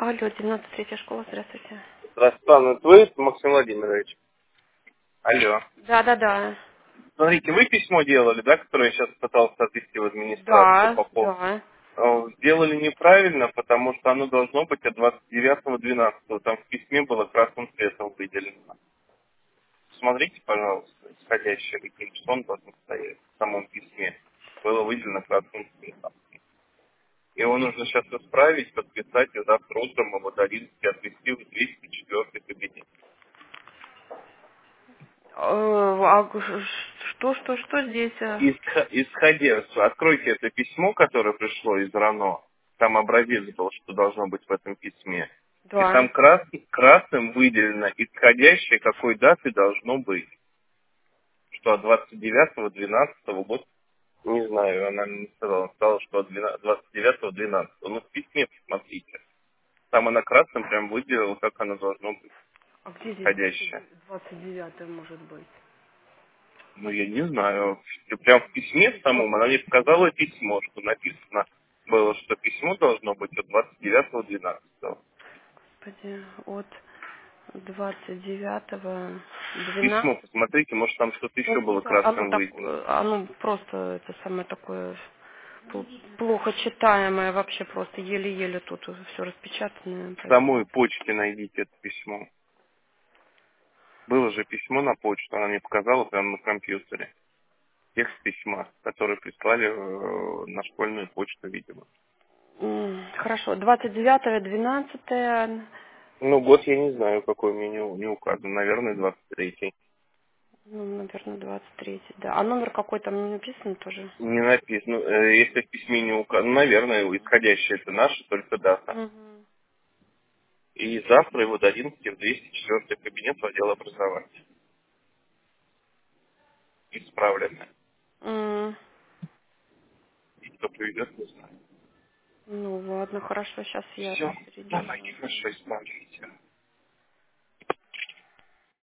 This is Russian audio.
Алло, 93-я школа, здравствуйте. Здравствуйте, Анна, это вы, Максим Владимирович? Алло. Да. Смотрите, вы письмо делали, да, которое я сейчас пытался отвести в администрацию Да, по поводу. да. Сделали неправильно, потому что оно должно быть от 29.12. Там в письме было красным цветом выделено. Смотрите, пожалуйста, исходящее, каким числом должен стоять в самом письме. Было выделено красным цветом. Его нужно сейчас исправить, подписать, и завтра утром его до 11 отвести в 204 кабинет. Что здесь? Исходя, откройте это письмо, которое пришло из РАНО, там образец был, что должно быть в этом письме, и там Да. красным выделено исходящее, какой даты должно быть, что от 29.12 год, не знаю, она мне не сказала, она сказала, что от 29.12, ну в письме посмотрите, там она красным прям выделила, как оно должно быть, А где здесь исходящее. 29 может быть? Ну, я не знаю. Прям в письме самом она мне показала письмо, что написано было, что письмо должно быть от 29.12. Господи, от 29-го Письмо, 12. посмотрите, может там что-то Ну, еще было какое-то оно красным так, выделено. оно просто это самое такое плохо читаемое, вообще просто еле-еле тут все распечатанное, В поэтому. самой почте найдите это письмо. Было же письмо на почту, она мне показала прямо на компьютере. Текст письма, который прислали на школьную почту, видимо. Хорошо, 29-12. Ну, год я не знаю, какой мне не указан. Наверное, 23-й. Ну, наверное, 23, да. А номер какой там не написан тоже? Не написано. Если в письме не указано, наверное, исходящее это наше, только дата. Угу. И завтра его дадим в 204 кабинет в отдел образования. Исправлено. И кто приведет, не знаю. Ну ладно, хорошо, сейчас я Все, давайте, переделаю. хорошо, исправляйте.